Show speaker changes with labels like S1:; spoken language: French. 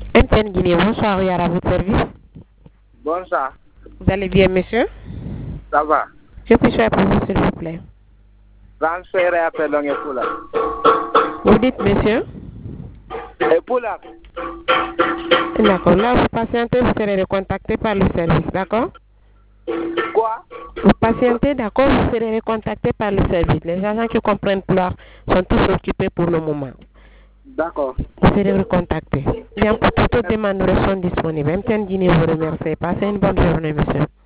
S1: MTN Guinée, bonsoir, Yara, à votre service.
S2: Bonsoir.
S1: Vous allez bien, monsieur?
S2: Ça va.
S1: Je puis faire pour vous, s'il vous plaît.
S2: Transféré appel dans les poules.
S1: Vous dites, monsieur?
S2: Et poules.
S1: D'accord. Là, vous patientez, vous serez recontacté par le service, d'accord?
S2: Quoi?
S1: Vous patientez, d'accord, vous serez recontacté par le service. Les agents qui comprennent Ploir sont tous occupés pour le moment.
S2: D'accord.
S1: Vous serez recontacté. Bien, pour toute demande, nous restons disponibles. MTN Guinée vous remercie. Passez une bonne journée, monsieur.